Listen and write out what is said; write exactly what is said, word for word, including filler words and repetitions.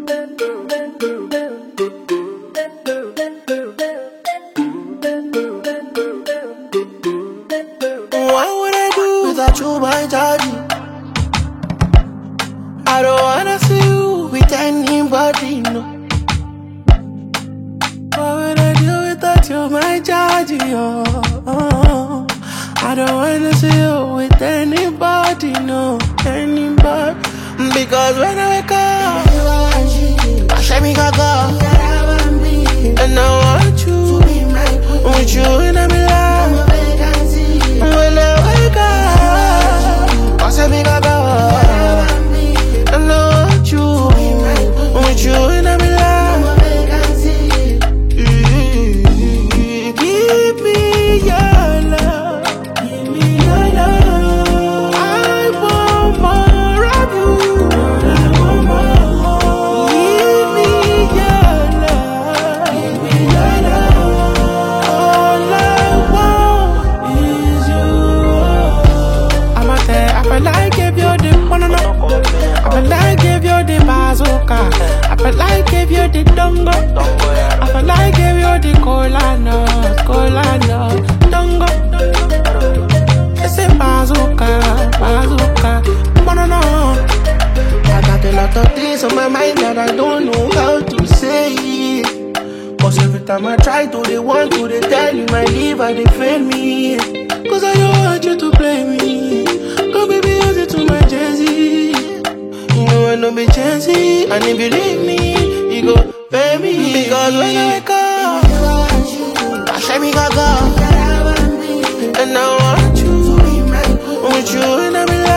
What would I do without you, my daddy? I don't wanna see you with anybody, no. What would I do without you, my daddy? Oh, oh. I don't wanna see you with anybody, no, anybody. Because when I wake up, I say me gaga, and I want you, with you in my life. When I wake up, I say me gaga, and I want you, with you in my life. Give me your love, give me your love. I want more of you. I want more. Give me your love, give me your love. All I want is you. I'm out there, I feel like give you the banana. I feel like give you the bazooka. I feel like give you the dongo. I feel like give you the cola nut, cola nut, dongo. It's a bazooka, bazooka, banana. I got a lot of things on my mind that I don't know how to say it. Cause every time I try to, they want to, they tell you my liver, they fail me. Cause I don't want you to play me. Go baby, use it to my Jay-Z. You know I know be chancy, and if you leave me, you go pay me. Because when I wake up, I say me gaga, and I want you, with you in my life.